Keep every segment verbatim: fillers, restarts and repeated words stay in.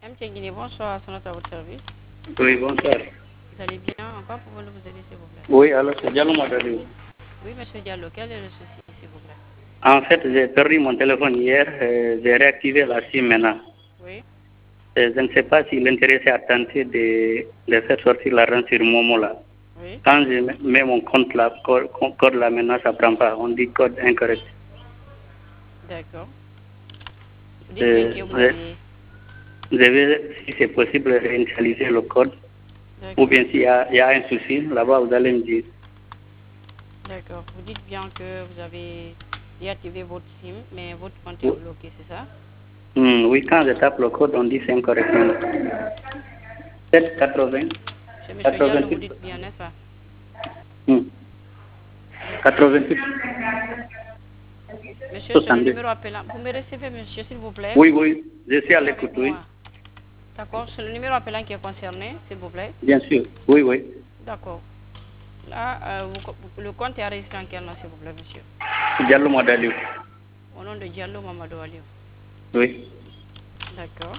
M. Guinée, bonsoir, c'est notre à votre service. Oui, bonsoir. Vous allez bien? En quoi pouvons-nous vous aider, s'il vous plaît? Oui, alors c'est Diallo Madalou. Oui, monsieur Diallo, quel est le souci, s'il vous plaît? En fait, j'ai perdu mon téléphone hier, euh, j'ai réactivé la SIM maintenant. Oui. Euh, je ne sais pas si l'intéressé a tenté de, de faire sortir l'argent sur Momo là. Oui. Quand je mets mon compte là, code, code là maintenant, ça ne prend pas. On dit code incorrect. D'accord. Vous dites bien Euh, que vous je, avez... je vais, si c'est possible, réinitialiser le code. Ou bien s'il y a, il y a un souci, là-bas, vous allez me dire. D'accord. Vous dites bien que vous avez déactivé votre SIM, mais votre compte est Oui, bloqué, c'est ça? Hmm, oui, quand je tape le code, on dit c'est incorrect. sept quatre-vingts, Chez monsieur Diallo, vous quatre-vingt-huit. dites bien, n'est-ce pas? Hmm. quatre-vingt-huit. Monsieur, c'est le soixante-deux. numéro appelant. Vous me recevez, monsieur, s'il vous plaît? Oui, oui, je suis à Restez l'écoute, avec oui. moi. D'accord, c'est le numéro appelant qui est concerné, s'il vous plaît. Bien sûr, oui, oui. D'accord. Là, euh, vous- le compte est enregistré en quel nom, s'il vous plaît, monsieur? Diallo Madaliou. Au nom de Diallo Mamadou Aliou. Oui. D'accord.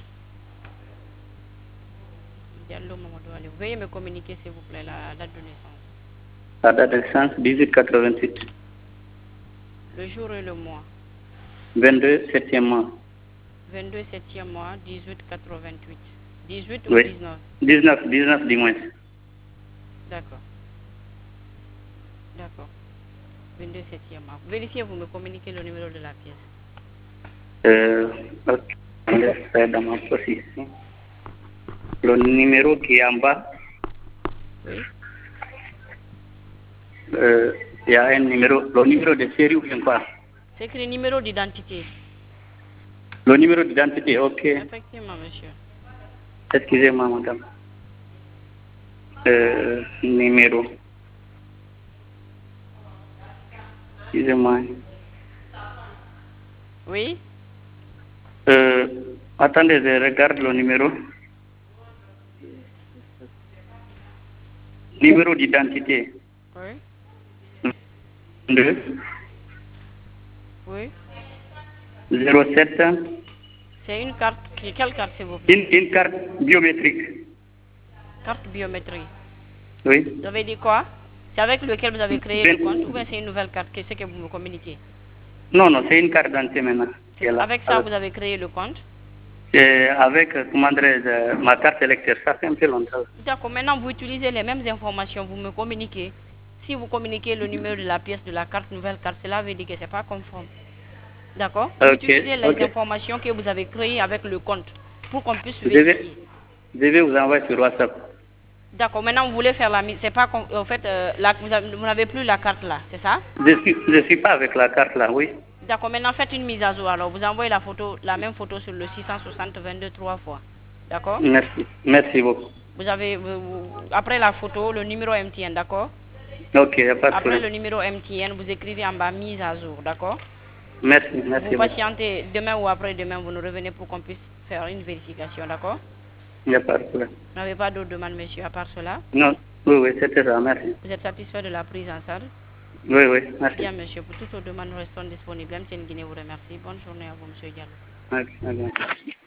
Diallo Mamadou Aliou. Veuillez me communiquer, s'il vous plaît, la date de naissance. La date de naissance, dix-huit quatre-vingt-huit. Le jour et le mois. vingt-deux septième mois. vingt-deux septième mois, dix-huit quatre-vingt-huit. dix-huit ou Oui. dix-neuf? dix-neuf, dix-neuf du moins. D'accord. D'accord. vingt-deux septième mois. Vérifiez, vous me communiquez le numéro de la pièce. Euh, ok. On laisse ça dans ma position. Le numéro qui est en bas, Oui. euh, il y a un numéro, le numéro de série ou bien quoi? C'est écrit numéro d'identité. Le numéro d'identité, ok. Effectivement, monsieur. Excusez-moi, madame. Euh, numéro. Excusez-moi. Oui. Euh, attendez, je regarde le numéro. Numéro d'identité. Oui. deux Oui. zéro sept. C'est une carte. Quelle carte, s'il vous plaît? Une, une carte biométrique. Carte biométrique. Oui. Vous avez dit quoi? C'est avec lequel vous avez créé le vingt compte ou bien c'est une nouvelle carte? Qu'est-ce que vous me communiquez? Non, non, c'est une carte d'identité maintenant. Qui est là, Avec ça, avec vous avez créé le compte? Et avec, comment dirais-je, ma carte électorale, ça fait un peu longtemps. D'accord. Maintenant, vous utilisez les mêmes informations. Vous me communiquez. Si vous communiquez le numéro de la pièce de la carte, nouvelle carte, cela veut dire que ce n'est pas conforme. D'accord? Vous Ok, utilisez les ok. informations que vous avez créées avec le compte pour qu'on puisse Je vais, vérifier. je vais vous envoyer sur WhatsApp. D'accord. Maintenant, vous voulez faire la mise. C'est pas con- en fait, euh, la- vous avez- vous n'avez plus la carte là, c'est ça? Je suis, je suis pas avec la carte là, oui. D'accord. Maintenant, faites une mise à jour. Alors, vous envoyez la photo, la même photo sur le six cent soixante vingt-deux trois fois. D'accord? Merci, merci beaucoup. Vous avez, vous- vous- après la photo, le numéro M T N, d'accord? Ok, il n'y a pas de Après problème. le numéro M T N, vous écrivez en bas mise à jour, d'accord? Merci, Vous merci beaucoup. patientez demain ou après-demain, vous nous revenez pour qu'on puisse faire une vérification, d'accord? Il n'y a pas de problème. Vous n'avez pas d'autres demandes, monsieur, à part cela? Non, oui, oui, c'était ça, merci. Vous êtes satisfait de la prise en charge? Oui, oui, merci. Bien, monsieur, pour toutes vos demandes, nous restons disponibles. M T N Guinée vous remercie. Bonne journée à vous, monsieur Diallo. Merci, merci.